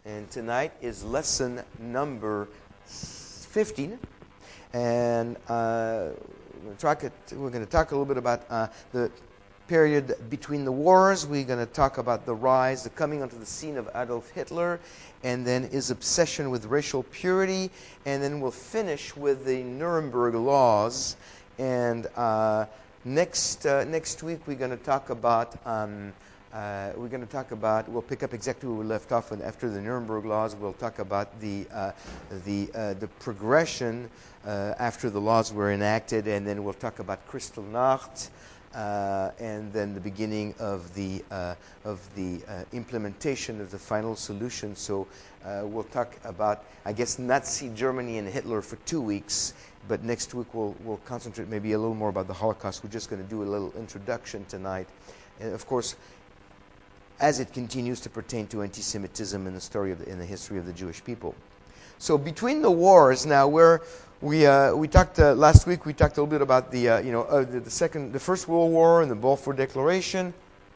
And tonight is lesson number 15. And we're going to talk a little bit about the period between the wars. We're going to talk about the coming onto the scene of Adolf Hitler, and then his obsession with racial purity. And then we'll finish with the Nuremberg laws. And next week we're going to talk about... we'll pick up exactly where we left off after the Nuremberg laws. We'll talk about the progression after the laws were enacted, and then we'll talk about Kristallnacht, and then the beginning of the implementation of the final solution. So we'll talk about, I guess, Nazi Germany and Hitler for 2 weeks, but next week we'll concentrate maybe a little more about the Holocaust. We're just going to do a little introduction tonight, and of course, as it continues to pertain to anti-Semitism in the history of the Jewish people. So between the wars, now we talked last week. We talked a little bit about the First World War and the Balfour Declaration,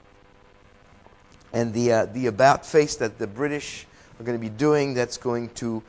and the about face that the British are going to be doing. That's going to,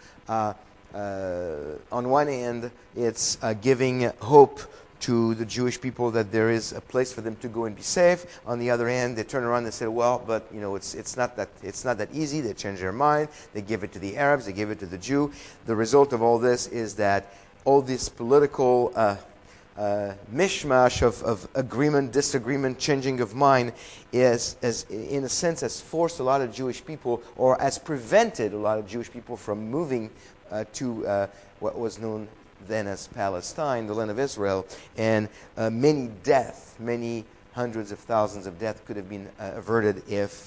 on one hand, it's giving hope to the Jewish people that there is a place for them to go and be safe. On the other hand, they turn around and say, well, but it's not that easy. They change their mind. They give it to the Arabs. They give it to the Jew. The result of all this is that all this political mishmash of agreement, disagreement, changing of mind is in a sense has forced a lot of Jewish people, or has prevented a lot of Jewish people from moving to what was known then as Palestine, the land of Israel, and many hundreds of thousands of deaths could have been averted if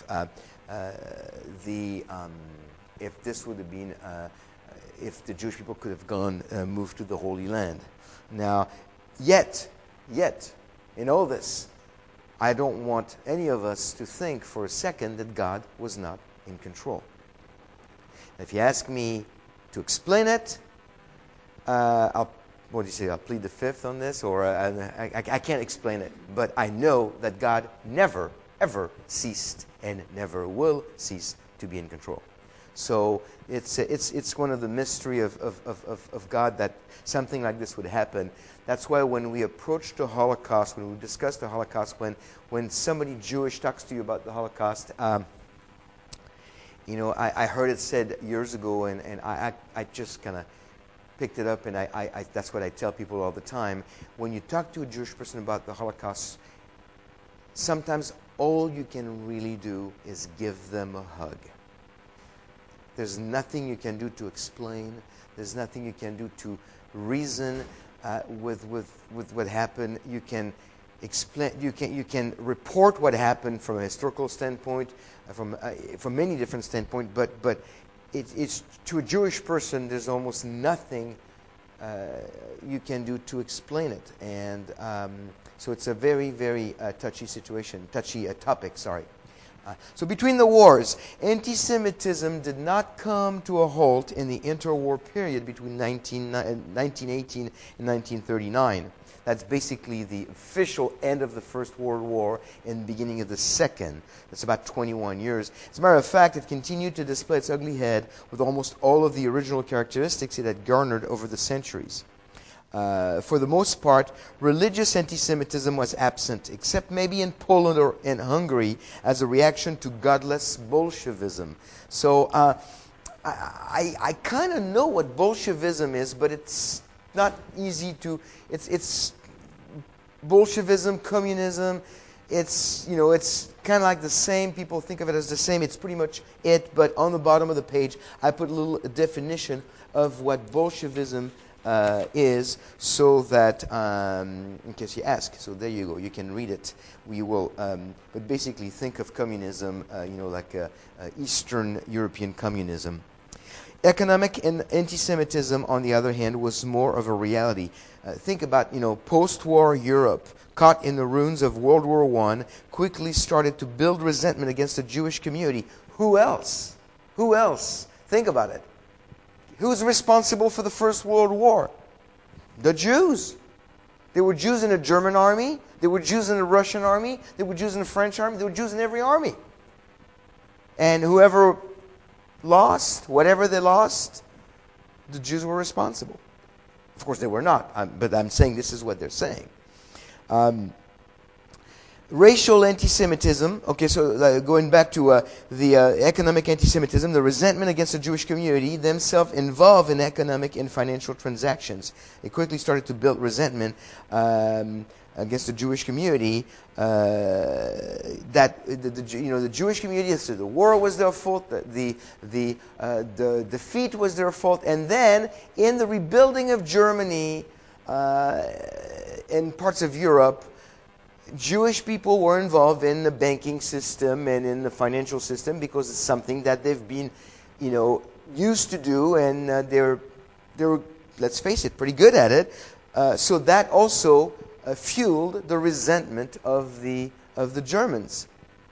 if the Jewish people could have moved to the Holy Land. Now, yet, in all this, I don't want any of us to think for a second that God was not in control. If you ask me to explain it, I'll plead the fifth on this, or I can't explain it. But I know that God never, ever ceased and never will cease to be in control. So it's one of the mystery of God that something like this would happen. That's why when we approach the Holocaust, when we discuss the Holocaust, when somebody Jewish talks to you about the Holocaust, I heard it said years ago, and I just kind of picked it up, and I that's what I tell people all the time. When you talk to a Jewish person about the Holocaust, sometimes all you can really do is give them a hug. There's nothing you can do to explain. There's nothing you can do to reason with what happened. You can explain. You can report what happened from a historical standpoint, from many different standpoints. But it's to a Jewish person, there's almost nothing you can do to explain it, and so it's a very, very touchy topic. Sorry. So between the wars, anti-Semitism did not come to a halt in the interwar period between 1918 and 1939. That's basically the official end of the First World War and the beginning of the Second. That's about 21 years. As a matter of fact, it continued to display its ugly head with almost all of the original characteristics it had garnered over the centuries. For the most part, religious anti-Semitism was absent, except maybe in Poland or in Hungary as a reaction to godless Bolshevism. So I kind of know what Bolshevism is, but it's not easy to... It's Bolshevism, communism. It's kind of like the same. People think of it as the same. It's pretty much it. But on the bottom of the page, I put a little definition of what Bolshevism is, so that in case you ask. So there you go. You can read it. We will, but basically think of communism, like Eastern European communism. Economic and anti-Semitism, on the other hand, was more of a reality. Think about, post-war Europe, caught in the ruins of World War I, quickly started to build resentment against the Jewish community. Who else? Think about it. Who's responsible for the First World War? The Jews. There were Jews in the German army. There were Jews in the Russian army. There were Jews in the French army. There were Jews in every army. And whoever lost, whatever they lost, the Jews were responsible. Of course, they were not, but I'm saying this is what they're saying. Racial anti-Semitism. Okay, so going back to the economic anti-Semitism, the resentment against the Jewish community themselves involved in economic and financial transactions. It quickly started to build resentment against the Jewish community. That the Jewish community said the war was their fault, the defeat was their fault, and then in the rebuilding of Germany and parts of Europe, Jewish people were involved in the banking system and in the financial system because it's something that they've been, used to do, and they're, let's face it, pretty good at it. So that also fueled the resentment of the Germans,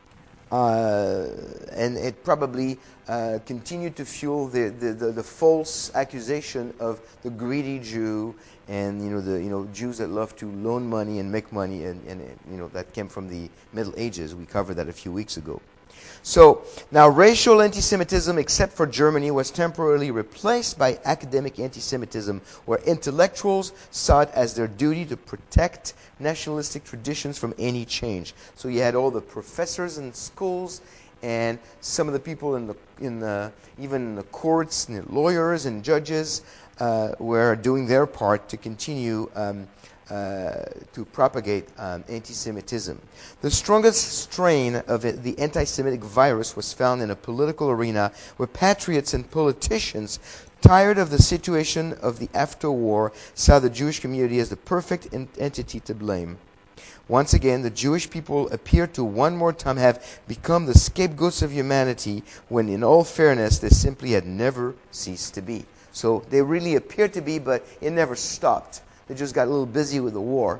and it probably continued to fuel the false accusation of the greedy Jew, and Jews that love to loan money and make money, and that came from the Middle Ages. We covered that a few weeks ago. So now racial anti-Semitism, except for Germany, was temporarily replaced by academic anti-Semitism, where intellectuals saw it as their duty to protect nationalistic traditions from any change. So you had all the professors in schools, and some of the people even in the courts, and the lawyers and judges were doing their part to continue to propagate anti-Semitism. The strongest strain of the anti-Semitic virus was found in a political arena where patriots and politicians, tired of the situation of the after-war, saw the Jewish community as the perfect entity to blame. Once again, the Jewish people appear to one more time have become the scapegoats of humanity, when in all fairness they simply had never ceased to be. So they really appear to be, but it never stopped. They just got a little busy with the war.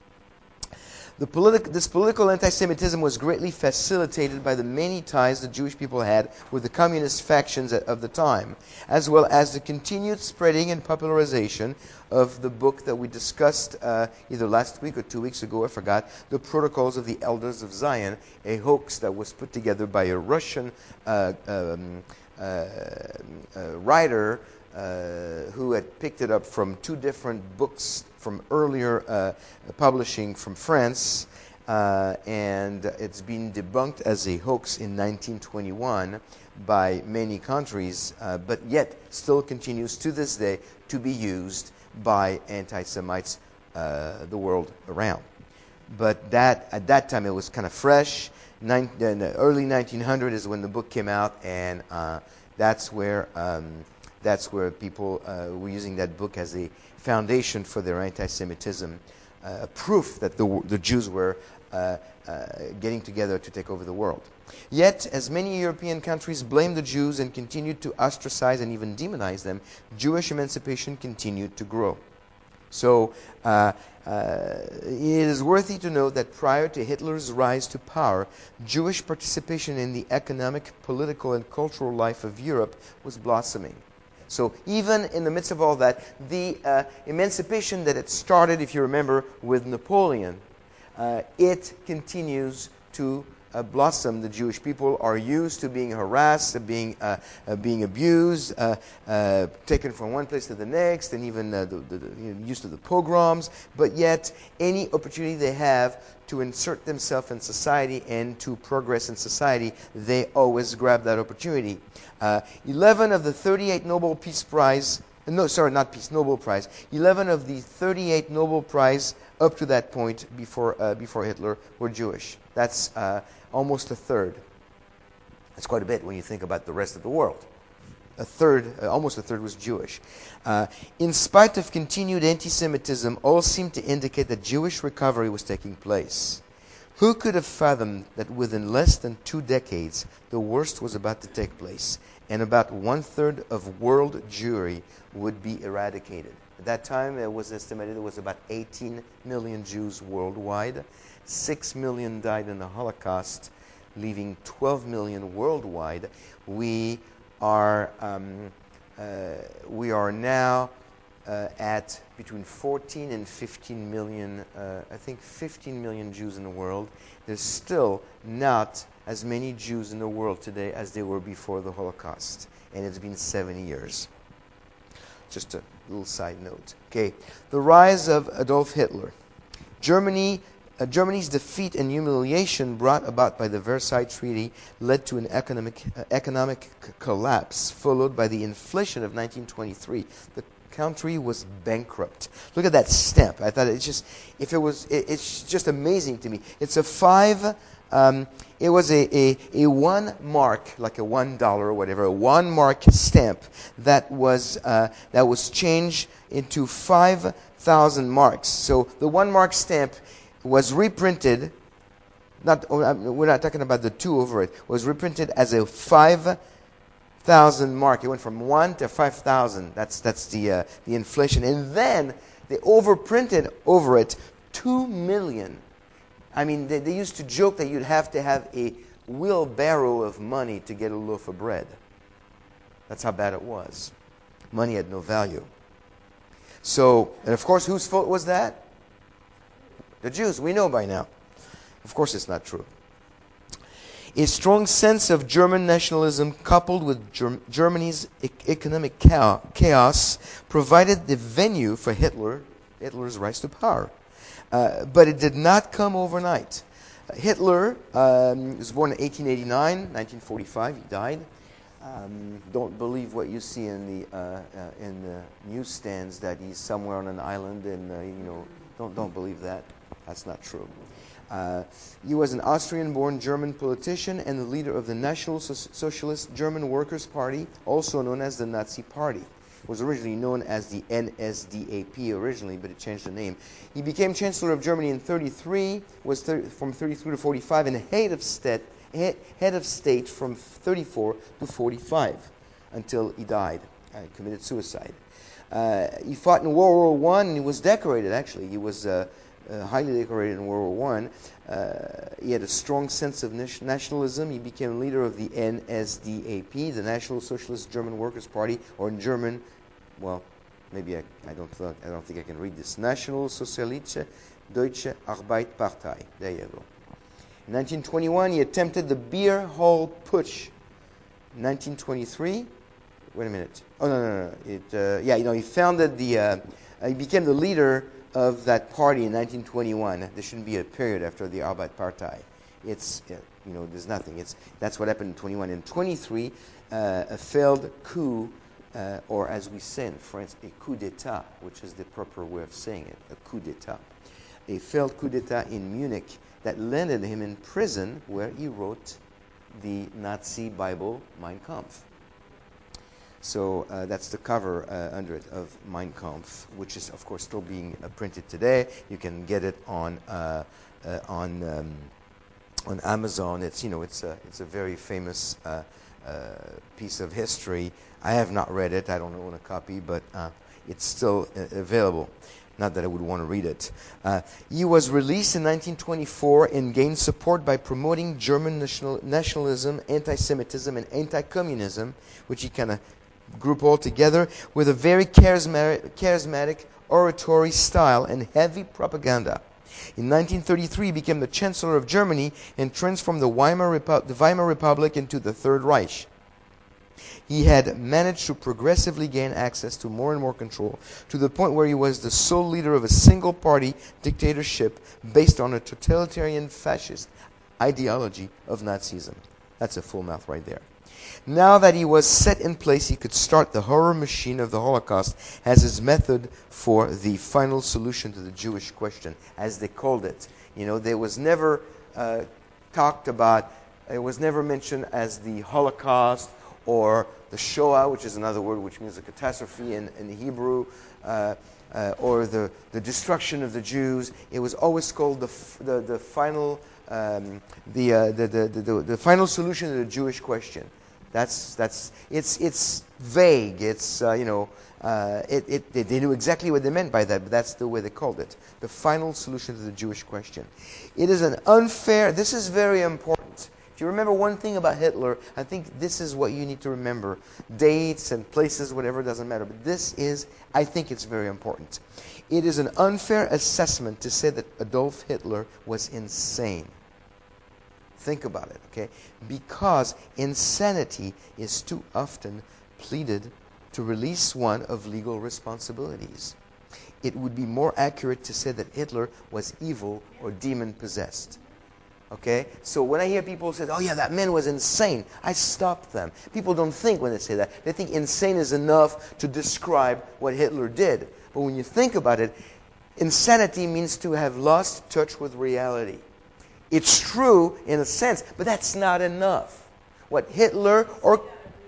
This political anti-Semitism was greatly facilitated by the many ties the Jewish people had with the communist factions of the time, as well as the continued spreading and popularization of the book that we discussed either last week or 2 weeks ago, I forgot, The Protocols of the Elders of Zion, a hoax that was put together by a Russian writer who had picked it up from 2 different books from earlier publishing from France, and it's been debunked as a hoax in 1921 by many countries, but yet still continues to this day to be used by anti-Semites the world around. But at that time it was kind of fresh. In the early 1900 is when the book came out, and that's where people were using that book as a foundation for their anti-Semitism, proof that the Jews were getting together to take over the world. Yet, as many European countries blamed the Jews and continued to ostracize and even demonize them, Jewish emancipation continued to grow. So it is worthy to note that prior to Hitler's rise to power, Jewish participation in the economic, political, and cultural life of Europe was blossoming. So even in the midst of all that, the emancipation that had started, if you remember, with Napoleon, it continues to blossom. The Jewish people are used to being harassed, being abused, taken from one place to the next, and even used to the pogroms. But yet, any opportunity they have to insert themselves in society and to progress in society, they always grab that opportunity. 11 of the 38 Nobel Peace Prize, Nobel Prize. 11 of the 38 Nobel Prize up to that point before Hitler were Jewish. That's almost a third. That's quite a bit when you think about the rest of the world. Almost a third was Jewish. In spite of continued anti-Semitism, all seemed to indicate that Jewish recovery was taking place. Who could have fathomed that within less than 2 decades, the worst was about to take place, and about 1/3 of world Jewry would be eradicated? At that time, it was estimated there was about 18 million Jews worldwide. 6 million died in the Holocaust, leaving 12 million worldwide. We are now at between 14 and 15 million, I think 15 million Jews in the world. There's still not as many Jews in the world today as there were before the Holocaust. And it's been 70 years. Just a little side note. Okay, the rise of Adolf Hitler. Germany's defeat and humiliation brought about by the Versailles Treaty led to an economic collapse, followed by the inflation of 1923. The country was bankrupt. Look at that stamp. I thought it's just amazing to me. It's a it was a 1 mark, like a $1 or whatever, a 1 mark stamp that was changed into 5,000 marks. So the 1 mark stamp was reprinted. We're not talking about the 2 over it. Was reprinted as a 5,000 mark. It went from 1 to 5,000. That's the inflation, and then they overprinted over it 2 million. I mean, they used to joke that you'd have to have a wheelbarrow of money to get a loaf of bread. That's how bad it was. Money had no value. So, and of course, whose fault was that? The Jews. We know by now. Of course, it's not true. A strong sense of German nationalism coupled with Germany's economic chaos provided the venue for Hitler's rise to power. But it did not come overnight. Hitler was born in 1889, 1945. He died. Don't believe what you see in the newsstands that he's somewhere on an island, and don't believe that. That's not true. He was an Austrian-born German politician and the leader of the National Socialist German Workers' Party, also known as the Nazi Party. It was originally known as the NSDAP originally, but it changed the name. He became Chancellor of Germany in 1933, from 1933 to 1945, and head of state from 1934 to 1945, until he died, committed suicide. He fought in World War I, and he was decorated, actually. He was highly decorated in World War I. He had a strong sense of nationalism. He became leader of the NSDAP, the National Socialist German Workers' Party, or in German, well, maybe I don't think I can read this. National Sozialistische Deutsche Arbeiterpartei. There you go. In 1921, he attempted the Beer Hall Putsch. In 1923, wait a minute. Oh no. He founded he became the leader of that party in 1921. There shouldn't be a period after the Arbeiterpartei. It's there's nothing. That's what happened in 21. In 23, a failed coup, or as we say in France, a coup d'état, which is the proper way of saying it, a coup d'état. A failed coup d'état in Munich that landed him in prison, where he wrote the Nazi Bible, Mein Kampf. So that's the cover under it of Mein Kampf, which is, of course, still being printed today. You can get it on Amazon. It's a very famous piece of history. I have not read it. I don't own a copy, but it's still available. Not that I would want to read it. He was released in 1924 and gained support by promoting German nationalism, anti-Semitism, and anti-communism, which he kind of grouped all together, with a very charismatic oratory style and heavy propaganda. In 1933, he became the Chancellor of Germany and transformed the Weimar Republic into the Third Reich. He had managed to progressively gain access to more and more control, to the point where he was the sole leader of a single-party dictatorship based on a totalitarian fascist ideology of Nazism. That's a full mouth right there. Now that he was set in place, he could start the horror machine of the Holocaust as his method for the final solution to the Jewish question, as they called it. There was never talked about, it was never mentioned as the Holocaust or the Shoah, which is another word which means a catastrophe in Hebrew, or the destruction of the Jews. It was always called the final the final solution to the Jewish question. It's vague. It's they knew exactly what they meant by that, but that's the way they called it. The final solution to the Jewish question. It is an unfair. This is very important. If you remember one thing about Hitler, I think this is what you need to remember. Dates and places, whatever, doesn't matter. But I think it's very important. It is an unfair assessment to say that Adolf Hitler was insane. Think about it, okay? Because insanity is too often pleaded to release one of legal responsibilities. It would be more accurate to say that Hitler was evil or demon-possessed. Okay? So when I hear people say, oh yeah, that man was insane, I stop them. People don't think when they say that. They think insane is enough to describe what Hitler did. But when you think about it, insanity means to have lost touch with reality. It's true in a sense, but that's not enough. What Hitler or...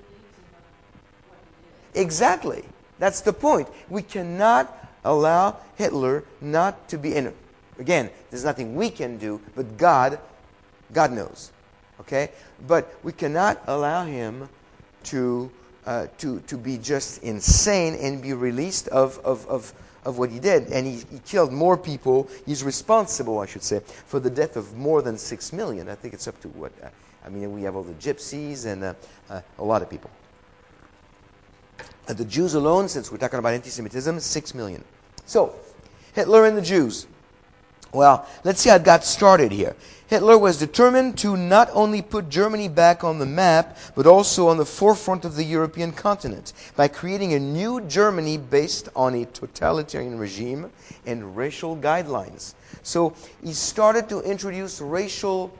Exactly. That's the point. We cannot allow Hitler not to be... And again, there's nothing we can do, but God knows. Okay? But we cannot allow him to be just insane and be released of what he did. And he killed more people. He's responsible, I should say, for the death of more than 6 million. I think it's up to what? We have all the gypsies and a lot of people. The Jews alone, since we're talking about anti-Semitism, 6 million. So, Hitler and the Jews. Well, let's see how it got started here. Hitler was determined to not only put Germany back on the map, but also on the forefront of the European continent by creating a new Germany based on a totalitarian regime and racial guidelines. So he started to introduce racial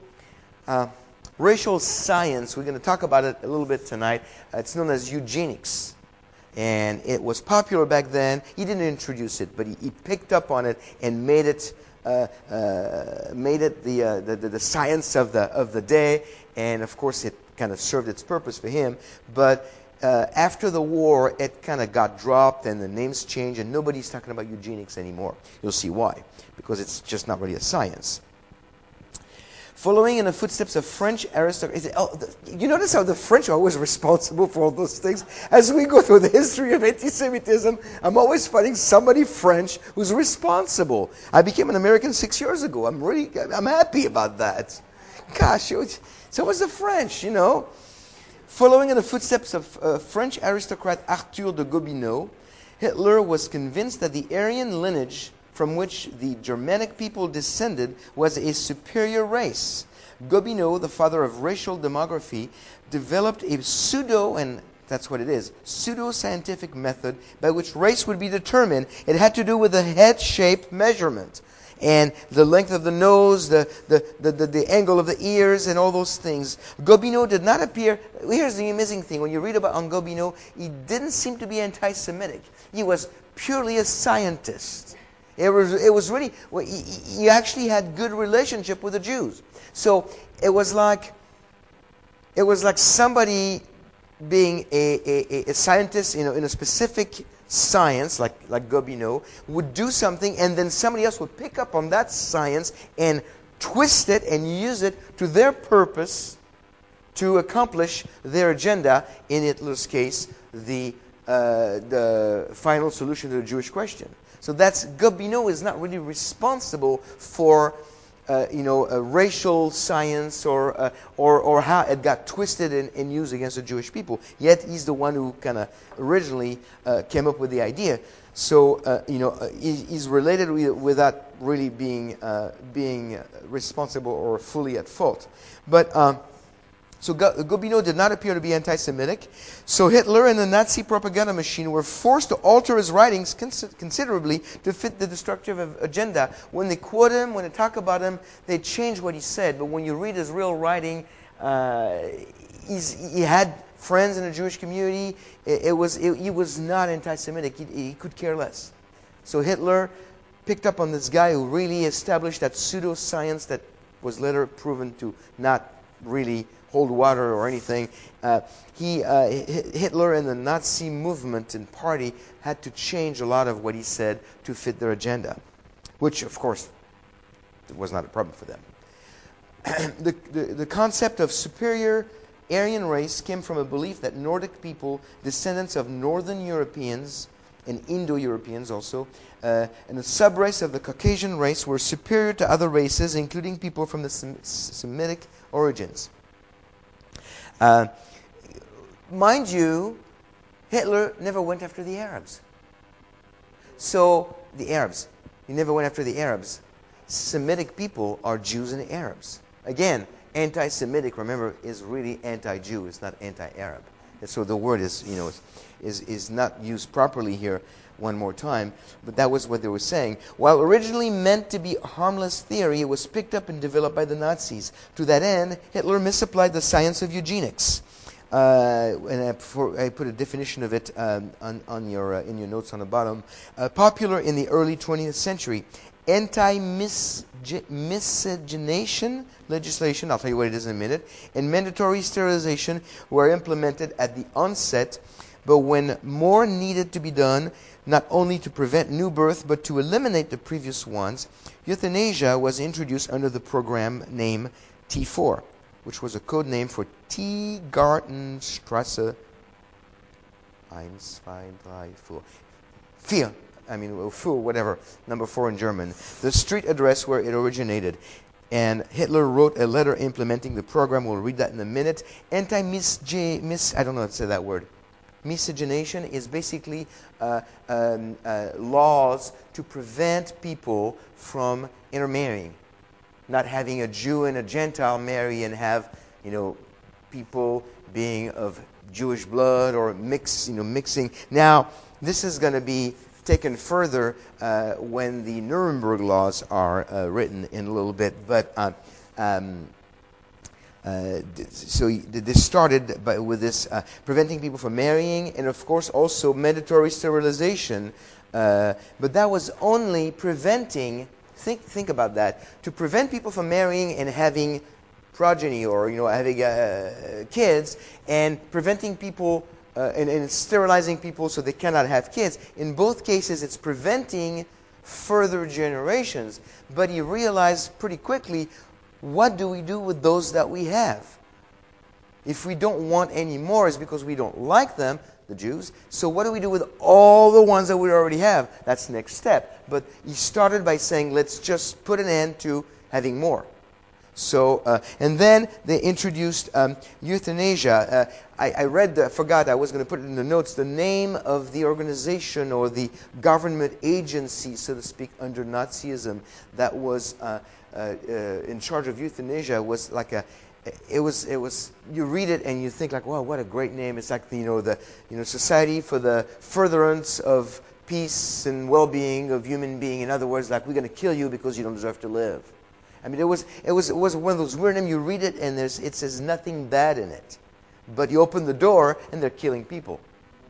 science. We're going to talk about it a little bit tonight. It's known as eugenics. And it was popular back then. He didn't introduce it, but he picked up on it and made it the science of the day, and of course it kind of served its purpose for him. But after the war, it kind of got dropped, and the names changed, and nobody's talking about eugenics anymore. You'll see why, because it's just not really a science. Following in the footsteps of French aristocrats. You notice how the French are always responsible for all those things? As we go through the history of anti-Semitism, I'm always finding somebody French who's responsible. I became an American 6 years ago. I'm happy about that. Gosh, so was the French, you know. Following in the footsteps of French aristocrat Arthur de Gobineau, Hitler was convinced that the Aryan lineage from which the Germanic people descended was a superior race. Gobineau, the father of racial demography, developed a pseudo-scientific method by which race would be determined. It had to do with the head shape measurement and the length of the nose, the angle of the ears, and all those things. Gobineau did not appear... Here's the amazing thing. When you read about Gobineau, he didn't seem to be anti-Semitic. He was purely a scientist. It was really, he actually had good relationship with the Jews. So it was like somebody being a scientist, in a specific science, like Gobineau, would do something, and then somebody else would pick up on that science and twist it and use it to their purpose to accomplish their agenda. In Hitler's case, the final solution to the Jewish question. So Gobineau is not really responsible for racial science or how it got twisted and used against the Jewish people. Yet he's the one who kind of originally came up with the idea. So he's related without really being responsible or fully at fault. But so Gobineau did not appear to be anti-Semitic. So Hitler and the Nazi propaganda machine were forced to alter his writings considerably to fit the destructive agenda. When they quote him, when they talk about him, they change what he said. But when you read his real writing, he had friends in the Jewish community. He was not anti-Semitic. He could care less. So Hitler picked up on this guy who really established that pseudoscience that was later proven to not really hold water or anything. Hitler and the Nazi movement and party had to change a lot of what he said to fit their agenda, which, of course, was not a problem for them. The concept of superior Aryan race came from a belief that Nordic people, descendants of Northern Europeans and Indo-Europeans also, and the subrace of the Caucasian race were superior to other races, including people from the Semitic origins. Mind you, Hitler never went after the Arabs. So, he never went after the Arabs. Semitic people are Jews and Arabs. Again, anti-Semitic, remember, is really anti-Jew. It's not anti-Arab. And so the word is, is not used properly here one more time. But that was what they were saying. While originally meant to be a harmless theory, it was picked up and developed by the Nazis. To that end, Hitler misapplied the science of eugenics. And I put a definition of it on your in your notes on the bottom. Popular in the early 20th century, anti-miscegenation legislation, I'll tell you what it is in a minute, and mandatory sterilization were implemented at the onset, but when more needed to be done, not only to prevent new birth, but to eliminate the previous ones, euthanasia was introduced under the program name T4, which was a code name for Tiergartenstrasse 1, 2, 3, 4. 4. Fool, whatever, number 4 in German, the street address where it originated. And Hitler wrote a letter implementing the program. We'll read that in a minute. I don't know how to say that word. Miscegenation is basically laws to prevent people from intermarrying. Not having a Jew and a Gentile marry and have, people being of Jewish blood or mixing. Now, this is going to be taken further when the Nuremberg laws are written in a little bit. But so this started with this preventing people from marrying, and of course also mandatory sterilization. But that was only preventing. Think about that. To prevent people from marrying and having progeny, or having kids, and preventing people. And sterilizing people so they cannot have kids. In both cases, it's preventing further generations. But he realized pretty quickly, what do we do with those that we have? If we don't want any more, it's because we don't like them, the Jews. So what do we do with all the ones that we already have? That's the next step. But he started by saying, let's just put an end to having more. So, and then they introduced euthanasia. I forgot, I was going to put it in the notes, the name of the organization or the government agency, so to speak, under Nazism that was in charge of euthanasia was like it was you read it and you think like, wow, what a great name. It's like the Society for the Furtherance of Peace and Well-being of Human Being. In other words, like, we're going to kill you because you don't deserve to live. I mean, it was one of those weird names. You read it and it says nothing bad in it, but you open the door and they're killing people.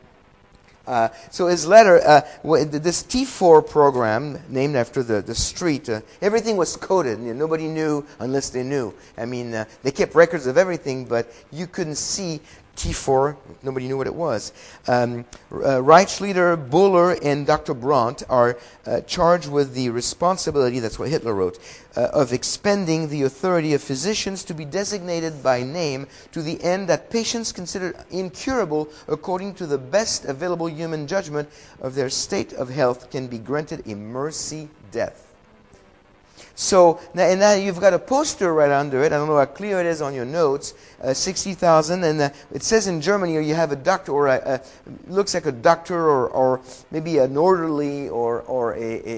So his letter, this T4 program, named after the street, everything was coded. Nobody knew unless they knew. I mean, they kept records of everything, but you couldn't see T4. Nobody knew what it was. Reichsleiter Buller and Dr. Brandt are charged with the responsibility, that's what Hitler wrote, of expending the authority of physicians to be designated by name to the end that patients considered incurable according to the best available human judgment of their state of health can be granted a mercy death. So now you've got a poster right under it. I don't know how clear it is on your notes. 60,000, and it says in Germany, or you have a doctor, or looks like a doctor, or maybe an orderly, or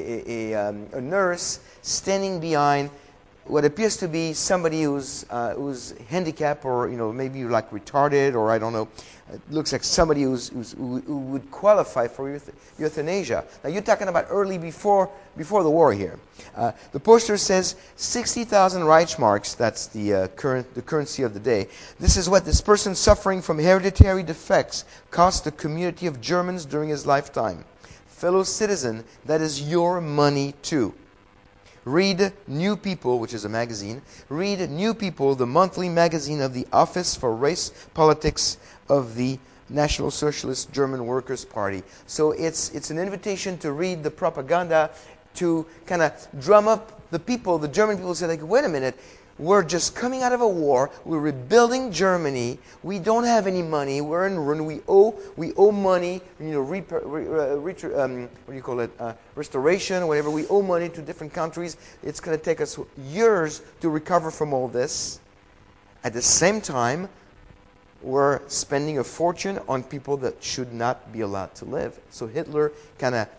a nurse standing behind what appears to be somebody who's handicapped, or maybe like retarded, or I don't know. It looks like somebody who would qualify for euthanasia. Now you're talking about early before the war here. The poster says 60,000 Reichsmarks. That's the currency of the day. This is what this person suffering from hereditary defects cost the community of Germans during his lifetime. Fellow citizen, that is your money too. Read New People, which is a magazine. Read New People, the monthly magazine of the Office for Race Politics of the National Socialist German Workers' Party. So it's an invitation to read the propaganda, to kind of drum up the people. The German people say, like, wait a minute, we're just coming out of a war. We're rebuilding Germany. We don't have any money. We're in ruin. We owe money. Restoration, whatever. We owe money to different countries. It's going to take us years to recover from all this. At the same time, we're spending a fortune on people that should not be allowed to live. So Hitler kind of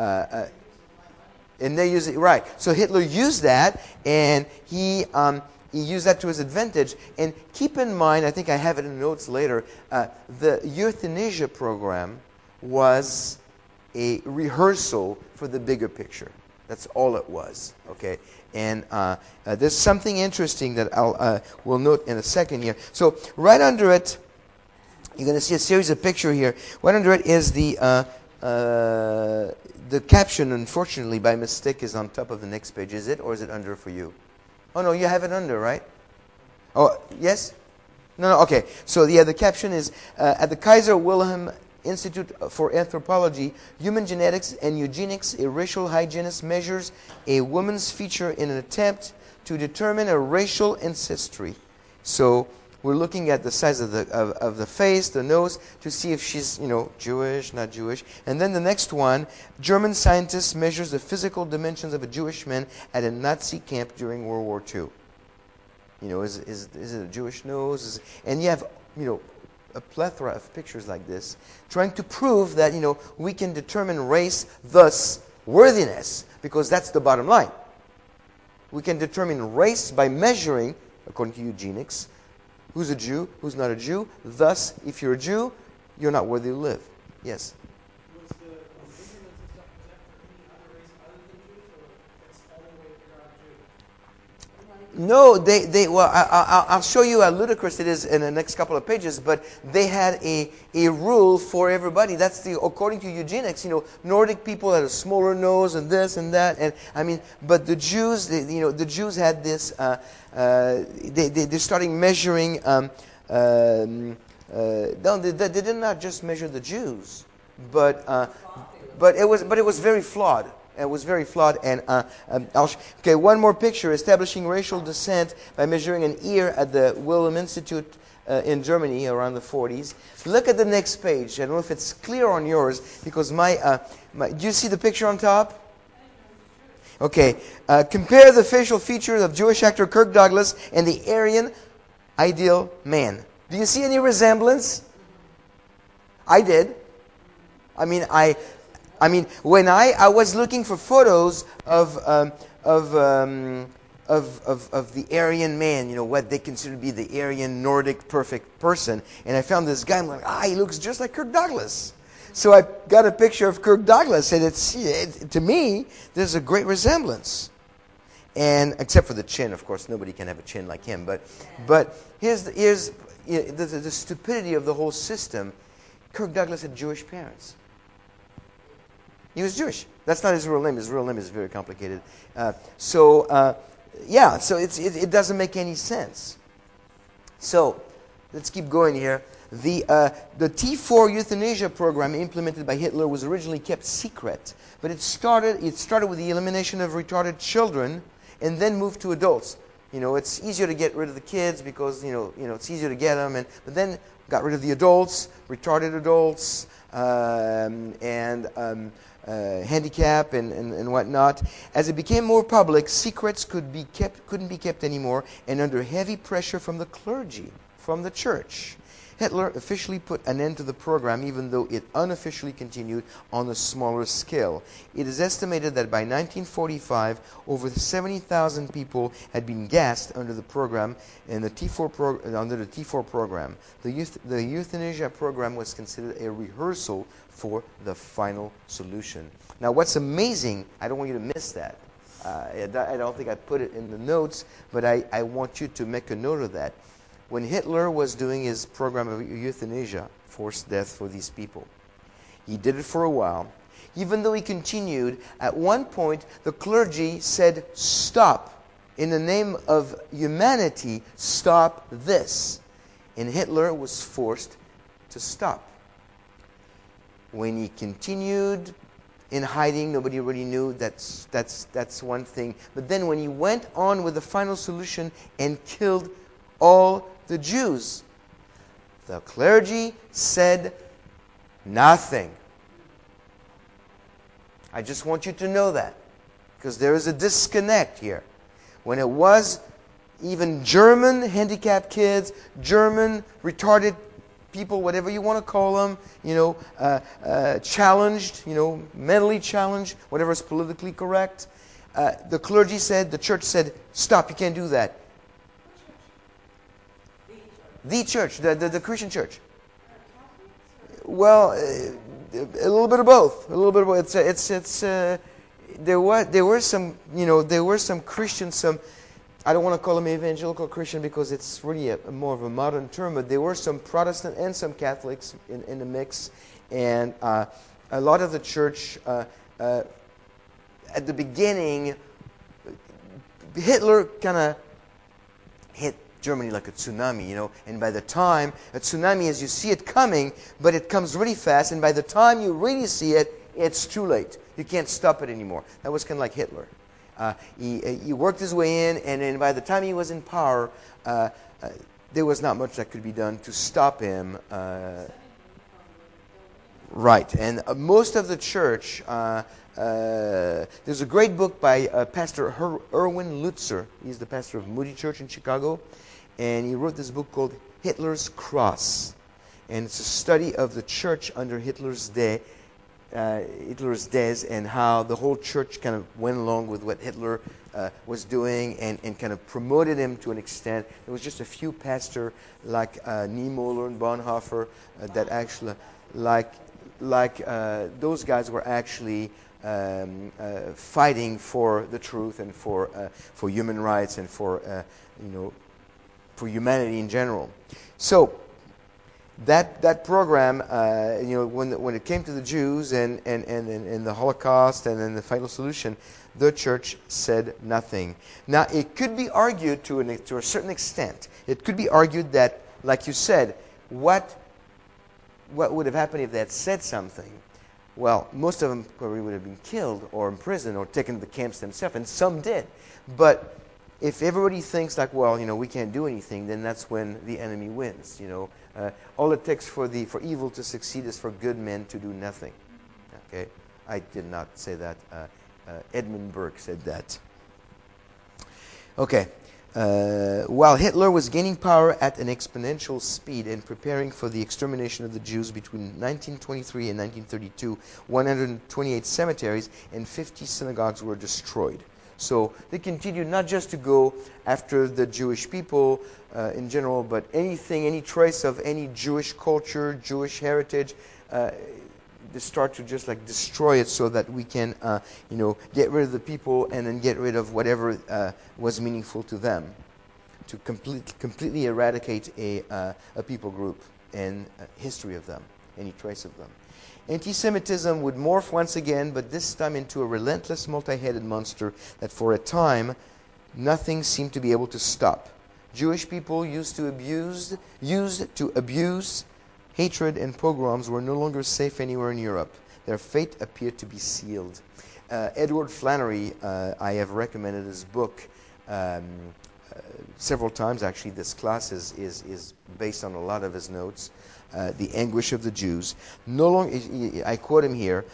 and they use it right. So Hitler used that, and he he used that to his advantage. And keep in mind, I think I have it in the notes later, the euthanasia program was a rehearsal for the bigger picture. That's all it was. Okay, and there's something interesting that we'll note in a second here. So right under it, you're going to see a series of pictures here. Right under it is the caption. Unfortunately, by mistake, is on top of the next page. Is it, or is it under for you? Oh no, you have it under, right? Oh yes. No. Okay. So yeah, the caption is at the Kaiser Wilhelm Institute for Anthropology, Human Genetics and Eugenics, a racial hygienist measures a woman's feature in an attempt to determine a racial ancestry. So we're looking at the size of the face, the nose, to see if she's, Jewish, not Jewish. And then the next one, German scientist measures the physical dimensions of a Jewish man at a Nazi camp during World War II. Is it a Jewish nose? And you have, a plethora of pictures like this, trying to prove that, we can determine race, thus worthiness, because that's the bottom line. We can determine race by measuring, according to eugenics, who's a Jew, who's not a Jew. Thus, if you're a Jew, you're not worthy to live. Yes? Was the measurements and stuff, was that for any other race other than Jews, or that's the only way to figure out a Jew? No, I'll show you how ludicrous it is in the next couple of pages, but they had a rule for everybody. That's according to eugenics, Nordic people had a smaller nose and this and that, and but the Jews, the Jews had this, they're starting measuring, no, they did not just measure the Jews, but it was very flawed. It was very flawed. And okay, one more picture: establishing racial descent by measuring an ear at the Wilhelm Institute in Germany around the 40s. Look at the next page. I don't know if it's clear on yours because do you see the picture on top? Okay. Compare the facial features of Jewish actor Kirk Douglas and the Aryan ideal man. Do you see any resemblance? I did. When I was looking for photos of the Aryan man, what they consider to be the Aryan Nordic perfect person, and I found this guy. I'm like, he looks just like Kirk Douglas. So I got a picture of Kirk Douglas, and to me, there's a great resemblance. And except for the chin, of course, nobody can have a chin like him. But here's the stupidity of the whole system. Kirk Douglas had Jewish parents. He was Jewish. That's not his real name. His real name is very complicated. So it doesn't make any sense. So let's keep going here. The T4 euthanasia program implemented by Hitler was originally kept secret, but it started with the elimination of retarded children, and then moved to adults. It's easier to get rid of the kids because it's easier to get them, but then got rid of the adults, retarded adults, handicap and whatnot. As it became more public, secrets couldn't be kept anymore, and under heavy pressure from the clergy, from the church, Hitler officially put an end to the program, even though it unofficially continued on a smaller scale. It is estimated that by 1945, over 70,000 people had been gassed under the program and under the T4 program. The euthanasia program was considered a rehearsal for the final solution. Now, what's amazing, I don't want you to miss that. I don't think I put it in the notes, but I want you to make a note of that. When Hitler was doing his program of euthanasia, forced death for these people, he did it for a while. Even though he continued, at one point the clergy said, "Stop. In the name of humanity, stop this." And Hitler was forced to stop. When he continued in hiding, nobody really knew. That's one thing. But then when he went on with the final solution and killed all the Jews, the clergy said nothing. I just want you to know that, because there is a disconnect here. When it was even German handicapped kids, German retarded people, whatever you want to call them, challenged, mentally challenged, whatever is politically correct, the clergy said, the church said, "Stop, you can't do that." The church, the Christian church. Catholics? Well, a little bit of both. A little bit of both. There were some, there were some Christians, some, I don't want to call them evangelical Christian because it's really a more of a modern term, but there were some Protestant and some Catholics in the mix. And a lot of the church, at the beginning, Hitler kind of hit Germany like a tsunami, and by the time, a tsunami is you see it coming, but it comes really fast, and by the time you really see it, it's too late. You can't stop it anymore. That was kind of like Hitler. He worked his way in, and then by the time he was in power, there was not much that could be done to stop him. Right, and most of the church, there's a great book by Pastor Erwin Lutzer. He's the pastor of Moody Church in Chicago, and he wrote this book called Hitler's Cross. And it's a study of the church under Hitler's days, and how the whole church kind of went along with what Hitler was doing and kind of promoted him to an extent. There was just a few pastors like Niemöller and Bonhoeffer that actually, those guys were actually fighting for the truth and for human rights and for humanity in general. So that program, when it came to the Jews and the Holocaust and then the final solution, the church said nothing. Now, it could be argued to a certain extent. It could be argued that, like you said, what would have happened if they had said something? Well, most of them probably would have been killed or imprisoned or taken to the camps themselves, and some did. But if everybody thinks like, well, we can't do anything, then that's when the enemy wins. All it takes for evil to succeed is for good men to do nothing. Okay, I did not say that. Edmund Burke said that. Okay. While Hitler was gaining power at an exponential speed and preparing for the extermination of the Jews between 1923 and 1932, 128 cemeteries and 50 synagogues were destroyed. So they continued not just to go after the Jewish people in general, but any trace of any Jewish culture, Jewish heritage, they start to just like destroy it so that we can, get rid of the people and then get rid of whatever was meaningful to them, to completely eradicate a people group and history of them, any trace of them. Anti-Semitism would morph once again, but this time into a relentless, multi-headed monster that for a time nothing seemed to be able to stop. Jewish people used to abuse hatred and pogroms were no longer safe anywhere in Europe. Their fate appeared to be sealed. Edward Flannery, I have recommended his book several times. Actually, this class is based on a lot of his notes. The Anguish of the Jews. No longer, I quote him here,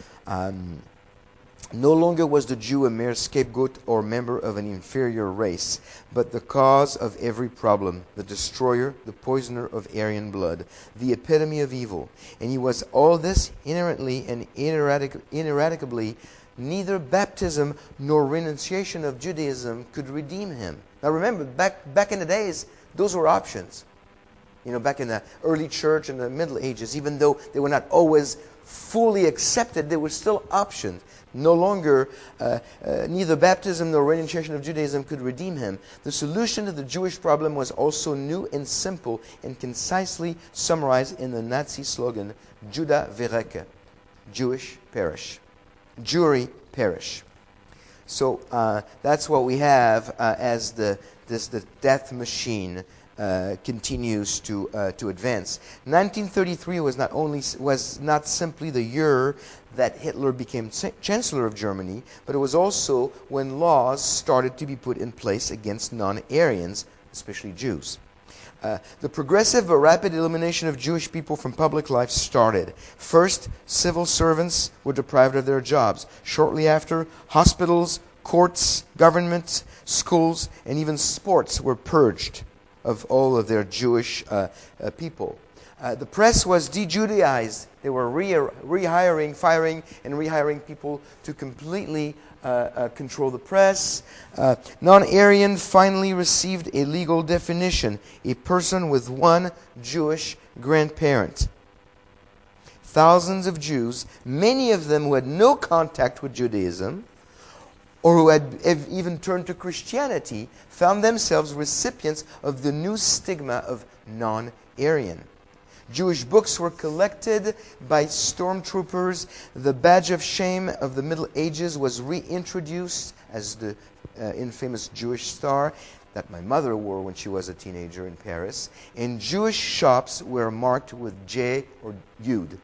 no longer was the Jew a mere scapegoat or member of an inferior race, but the cause of every problem, the destroyer, the poisoner of Aryan blood, the epitome of evil. And he was all this inherently and ineradicably. Neither baptism nor renunciation of Judaism could redeem him. Now remember, back in the days, those were options. Back in the early church and the Middle Ages, even though they were not always fully accepted, there were still options. No longer, neither baptism nor renunciation of Judaism could redeem him. The solution to the Jewish problem was also new and simple and concisely summarized in the Nazi slogan, Juda verrecke, Jewish perish. Jewry perish. So that's what we have as the death machine continues to advance. 1933 was not simply the year that Hitler became Chancellor of Germany, but it was also when laws started to be put in place against non-Aryans, especially Jews. The progressive but rapid elimination of Jewish people from public life started. First, civil servants were deprived of their jobs. Shortly after, hospitals, courts, governments, schools, and even sports were purged of all of their Jewish people. The press was de-Judaized. They were rehiring, firing, and rehiring people to completely control the press. Non-Aryan finally received a legal definition: a person with one Jewish grandparent. Thousands of Jews, many of them who had no contact with Judaism, or who had even turned to Christianity, found themselves recipients of the new stigma of non-Aryan. Jewish books were collected by stormtroopers. The badge of shame of the Middle Ages was reintroduced as the infamous Jewish star that my mother wore when she was a teenager in Paris. And Jewish shops were marked with J or Yud.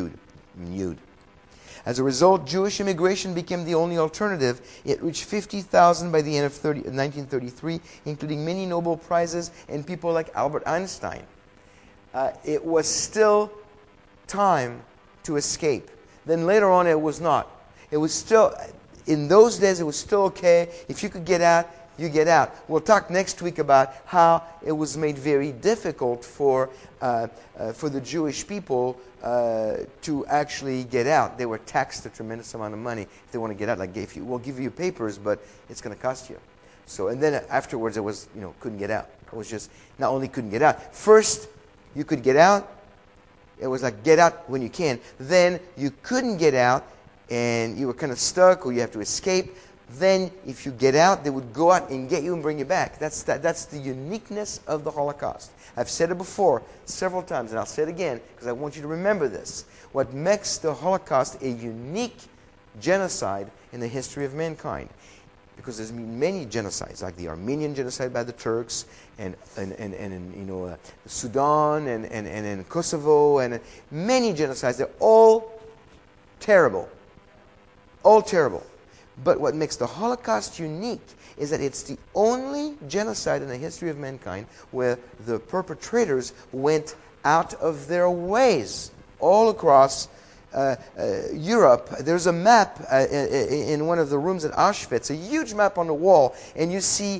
As a result, Jewish immigration became the only alternative. It reached 50,000 by the end of 1933, including many Nobel Prizes and people like Albert Einstein. It was still time to escape. Then later on, it was not. It was still, in those days, it was still okay. If you could get out, you get out. We'll talk next week about how it was made very difficult for the Jewish people to actually get out. They were taxed a tremendous amount of money if they want to get out. Like, we'll give you papers, but it's going to cost you. So, and then afterwards, it was, couldn't get out. It was just, not only couldn't get out. First, you could get out. It was like, get out when you can. Then you couldn't get out, and you were kind of stuck, or you have to escape. Then, if you get out, they would go out and get you and bring you back. That's the uniqueness of the Holocaust. I've said it before several times, and I'll say it again because I want you to remember this. What makes the Holocaust a unique genocide in the history of mankind, because there's been many genocides, like the Armenian genocide by the Turks, and in Sudan, and in Kosovo, and many genocides. They're all terrible. All terrible. But what makes the Holocaust unique is that it's the only genocide in the history of mankind where the perpetrators went out of their ways all across Europe. There's a map in one of the rooms at Auschwitz, a huge map on the wall, and you see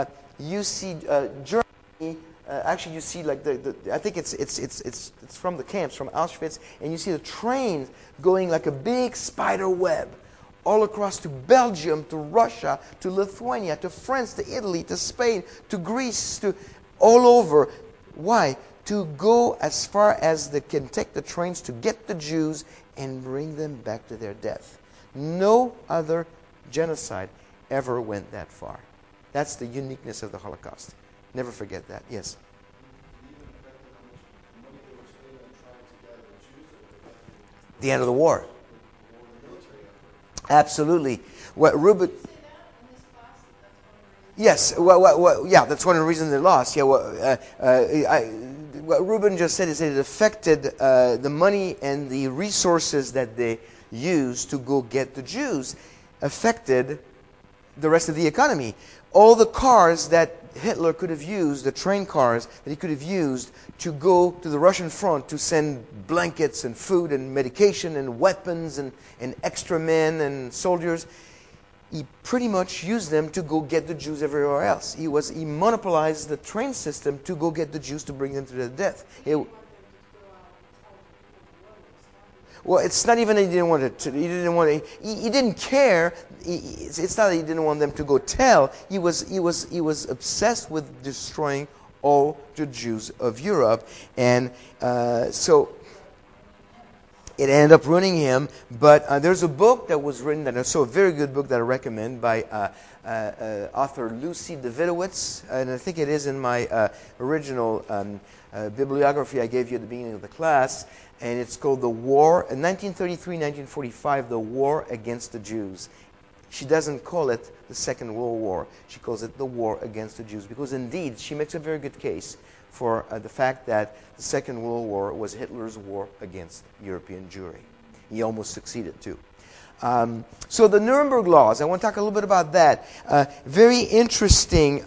Germany. Actually, you see like I think it's from the camps, from Auschwitz, and you see the trains going like a big spider web all across to Belgium, to Russia, to Lithuania, to France, to Italy, to Spain, to Greece, to all over. Why? To go as far as they can take the trains to get the Jews and bring them back to their death. No other genocide ever went that far. That's the uniqueness of the Holocaust. Never forget that. Yes? It even affected how much money they were spending on trying to gather Jews that would eventually... The end of the war. The war, the military effort. Absolutely. What Reuben... Did you say that in this class? That's one of the reasons. Yes, yeah, that's one of the reasons they lost. Yeah, what Reuben just said is that it affected the money and the resources that they used to go get the Jews, affected the rest of the economy. All the cars that Hitler could have used, the train cars that he could have used to go to the Russian front to send blankets and food and medication and weapons and extra men and soldiers, he pretty much used them to go get the Jews everywhere else. He monopolized the train system to go get the Jews to bring them to their death. He didn't want them to go out and tell the people the war was happening. Well, it's not even that he didn't want to. He didn't want to. He didn't care. It's not that he didn't want them to go tell. He was obsessed with destroying all the Jews of Europe, and so it ended up ruining him. But there's a book that was written, that a very good book that I recommend, by author Lucy Davidowitz, and I think it is in my original bibliography I gave you at the beginning of the class, and it's called The War, 1933-1945, The War Against the Jews. She doesn't call it the Second World War. She calls it the War Against the Jews, because indeed she makes a very good case for the fact that the Second World War was Hitler's war against European Jewry. He almost succeeded too. So the Nuremberg Laws, I want to talk a little bit about that. Very interesting.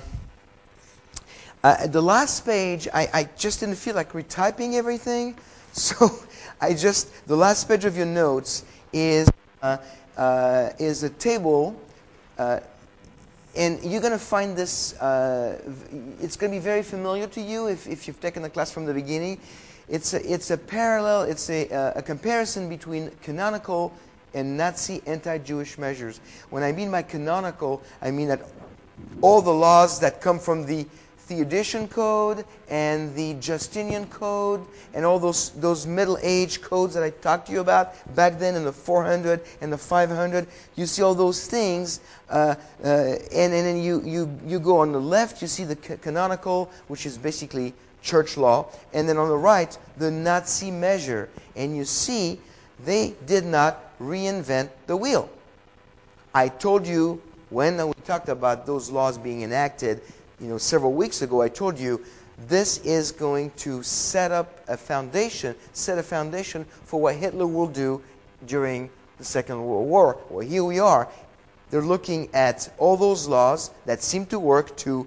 The last page, I just didn't feel like retyping everything, so the last page of your notes is a table. And you're going to find this, it's going to be very familiar to you if you've taken the class from the beginning. It's a parallel. It's a comparison between canonical and Nazi anti-Jewish measures. When I mean by canonical, I mean that all the laws that come from the Theodosian Code and the Justinian Code and all those Middle Age codes that I talked to you about back then in the 400 and the 500. You see all those things, and then you go on the left, you see the canonical, which is basically church law, and then on the right, the Nazi measure. And you see, they did not reinvent the wheel. I told you when we talked about those laws being enacted, several weeks ago, I told you this is going to set a foundation for what Hitler will do during the Second World War. Well, here we are. They're looking at all those laws that seem to work to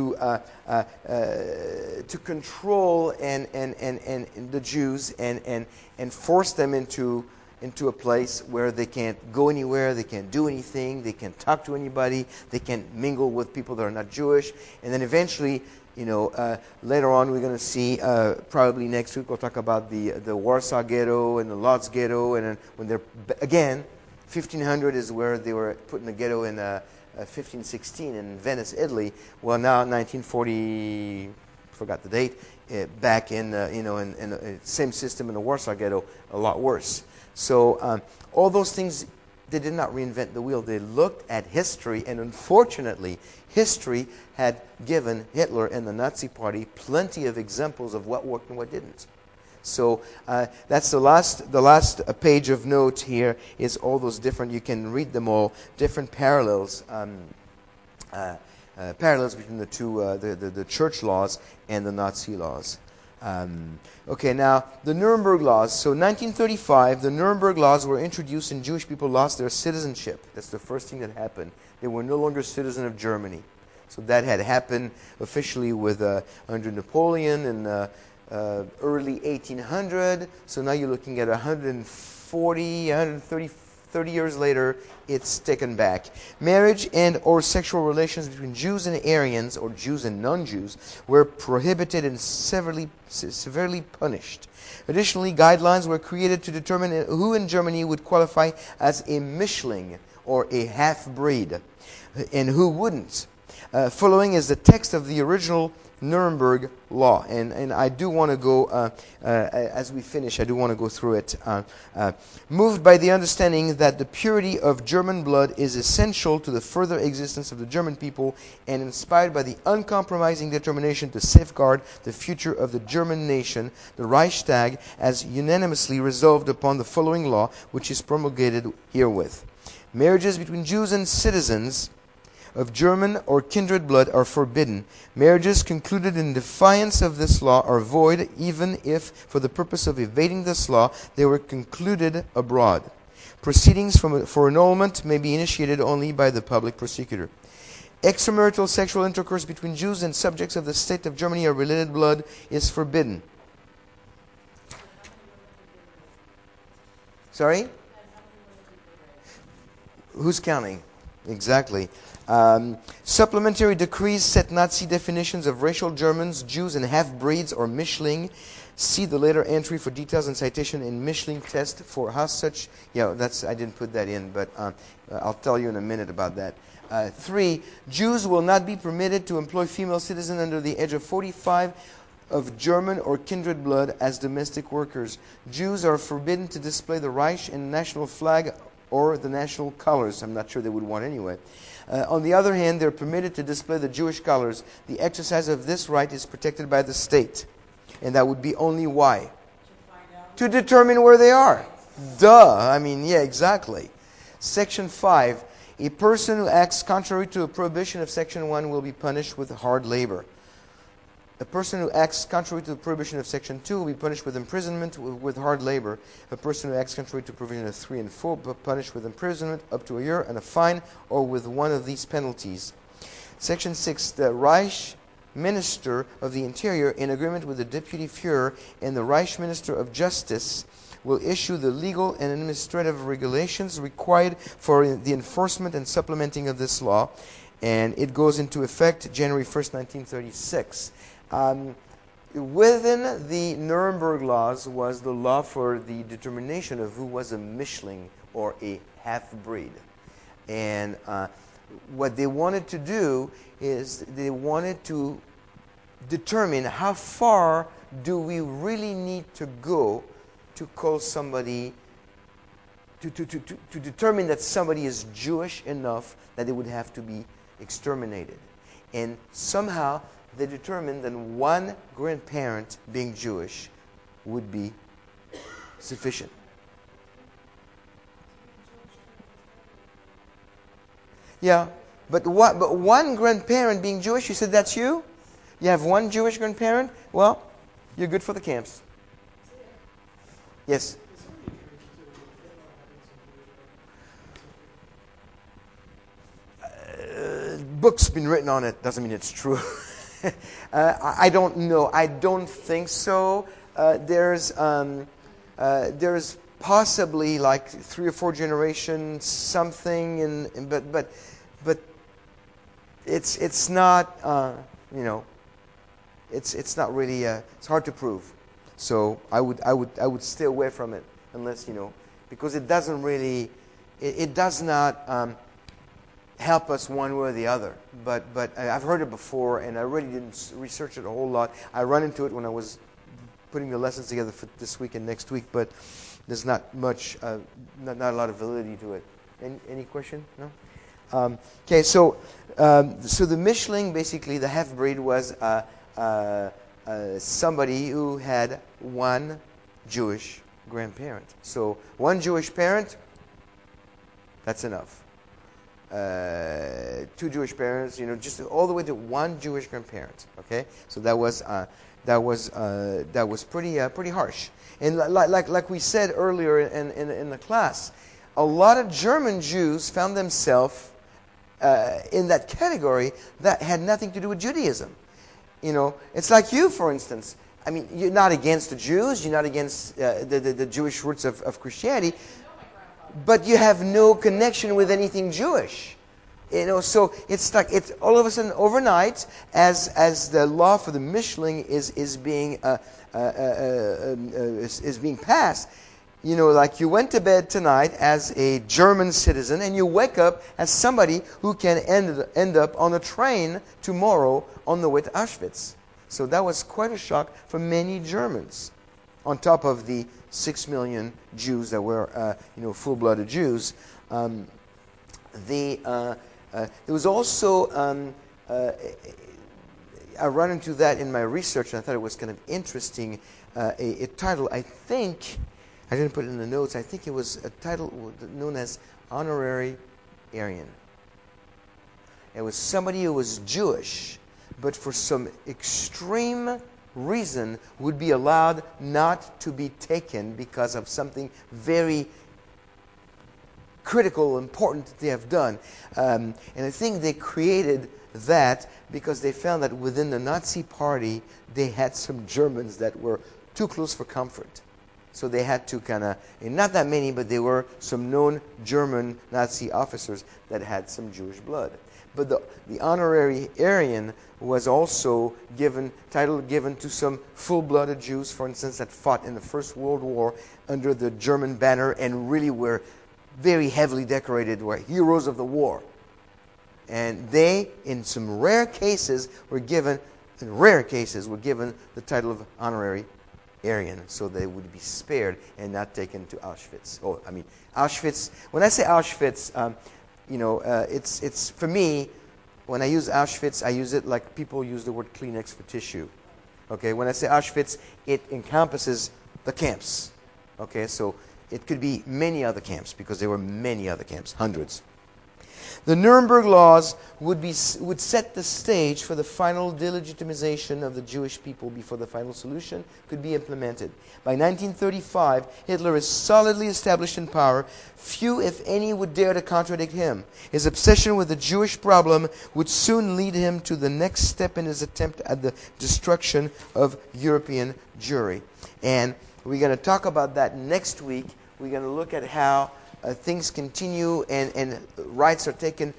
control and the Jews and force them into a place where they can't go anywhere, they can't do anything, they can't talk to anybody, they can't mingle with people that are not Jewish. And then eventually, later on we're going to see, probably next week we'll talk about the Warsaw Ghetto and the Lodz Ghetto. And then when they're, again, 1500 is where they were putting the ghetto in 1516 in Venice, Italy. Well, now 1940, forgot the date, back in the same system in the Warsaw Ghetto, a lot worse. So all those things, they did not reinvent the wheel. They looked at history, and unfortunately, history had given Hitler and the Nazi Party plenty of examples of what worked and what didn't. So that's the last page of notes here is all those different, you can read them all, different parallels. Parallels between the two, the church laws and the Nazi laws. Okay, now the Nuremberg laws. So 1935, the Nuremberg laws were introduced and Jewish people lost their citizenship. That's the first thing that happened. They were no longer citizens of Germany. So that had happened officially with under Napoleon in early 1800. So now you're looking at 140, 30 years later, it's taken back. Marriage and or sexual relations between Jews and Aryans, or Jews and non-Jews, were prohibited and severely punished. Additionally, guidelines were created to determine who in Germany would qualify as a Mischling, or a half-breed, and who wouldn't. Following is the text of the original Nuremberg law, and I do want to go, as we finish, I do want to go through it. Moved by the understanding that the purity of German blood is essential to the further existence of the German people, and inspired by the uncompromising determination to safeguard the future of the German nation, the Reichstag has unanimously resolved upon the following law, which is promulgated herewith. Marriages between Jews and citizens of German or kindred blood are forbidden. Marriages concluded in defiance of this law are void, even if, for the purpose of evading this law, they were concluded abroad. Proceedings for annulment may be initiated only by the public prosecutor. Extramarital sexual intercourse between Jews and subjects of the state of Germany or related blood is forbidden. Sorry? Who's counting? Exactly. Supplementary decrees set Nazi definitions of racial Germans, Jews, and half-breeds or Mischling. See the later entry for details and citation in Mischling test for how such. Yeah, I didn't put that in, but I'll tell you in a minute about that. 3. Jews will not be permitted to employ female citizens under the age of 45 of German or kindred blood as domestic workers. Jews are forbidden to display the Reich and national flag or the national colors. I'm not sure they would want anyway. On the other hand, they're permitted to display the Jewish colors. The exercise of this right is protected by the state. And that would be only why? To determine where they are. Duh. I mean, yeah, exactly. Section 5. A person who acts contrary to a prohibition of Section 1 will be punished with hard labor. A person who acts contrary to the prohibition of Section 2 will be punished with imprisonment with hard labor. A person who acts contrary to provision of 3 and 4 will be punished with imprisonment up to a year and a fine, or with one of these penalties. Section 6. The Reich Minister of the Interior, in agreement with the Deputy Führer and the Reich Minister of Justice, will issue the legal and administrative regulations required for the enforcement and supplementing of this law. And it goes into effect January 1st, 1936. within the Nuremberg laws was the law for the determination of who was a Mischling or a half-breed. And what they wanted to do is they wanted to determine how far do we really need to go to call somebody, to determine that somebody is Jewish enough that they would have to be exterminated. And somehow they determined that one grandparent being Jewish would be sufficient. Yeah, but one grandparent being Jewish, you said that's you? You have one Jewish grandparent? Well, you're good for the camps. Yes? Is there any truth to Hitler having some Jewish ancestry? Books been written on it doesn't mean it's true. I don't know. I don't think so. There's possibly like 3 or 4 generations something, but it's not it's not really it's hard to prove. So I would stay away from it unless because it doesn't really it does not help us one way or the other. But I've heard it before, and I really didn't research it a whole lot. I run into it when I was putting the lessons together for this week and next week, but there's not much, not a lot of validity to it. Any question? No. Okay, so the Mischling, basically the half-breed, was somebody who had one Jewish grandparent. So one Jewish parent, that's enough. 2 Jewish parents, just all the way to one Jewish grandparent. Okay, so that was pretty harsh. And like we said earlier in the class, a lot of German Jews found themselves in that category that had nothing to do with Judaism. It's like you, for instance. I mean, you're not against the Jews, you're not against the Jewish roots of Christianity, but you have no connection with anything Jewish. So it's like it's all of a sudden overnight, as the law for the Mischling is being passed. Like you went to bed tonight as a German citizen, and you wake up as somebody who can end up on a train tomorrow on the way to Auschwitz. So that was quite a shock for many Germans, on top of the 6 million Jews that were, full-blooded Jews. There was also, I run into that in my research, and I thought it was kind of interesting, a title, I think, I didn't put it in the notes, I think it was a title known as Honorary Aryan. It was somebody who was Jewish, but for some extreme reason would be allowed not to be taken because of something very critical, important that they have done. And I think they created that because they found that within the Nazi party, they had some Germans that were too close for comfort. So they had to not that many, but there were some known German Nazi officers that had some Jewish blood. But the honorary Aryan was also title given to some full-blooded Jews, for instance, that fought in the First World War under the German banner and really were very heavily decorated, were heroes of the war. And they, in some rare cases, were given the title of honorary Aryan, so they would be spared and not taken to Auschwitz. Auschwitz. When I say Auschwitz, it's for me. When I use Auschwitz, I use it like people use the word Kleenex for tissue. Okay. When I say Auschwitz, it encompasses the camps. Okay. So it could be many other camps because there were many other camps, hundreds. The Nuremberg laws would set the stage for the final delegitimization of the Jewish people before the final solution could be implemented. By 1935, Hitler is solidly established in power. Few, if any, would dare to contradict him. His obsession with the Jewish problem would soon lead him to the next step in his attempt at the destruction of European Jewry. And we're going to talk about that next week. We're going to look at how things continue and rights are taken,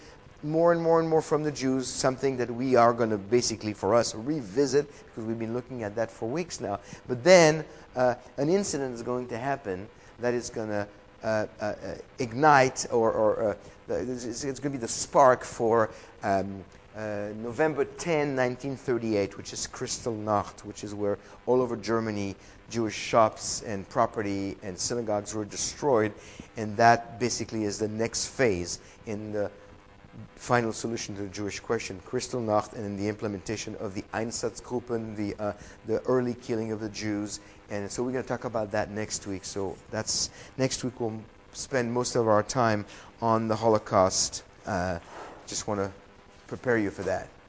more and more and more from the Jews, something that we are going to basically, for us, revisit, because we've been looking at that for weeks now. But then an incident is going to happen that is going to ignite, or it's going to be the spark for November 10, 1938, which is Kristallnacht, which is where all over Germany Jewish shops and property and synagogues were destroyed. And that basically is the next phase in the final solution to the Jewish question, Kristallnacht, and in the implementation of the Einsatzgruppen, the early killing of the Jews. And so we're going to talk about that next week. So that's next week. We'll spend most of our time on the Holocaust. Just want to prepare you for that.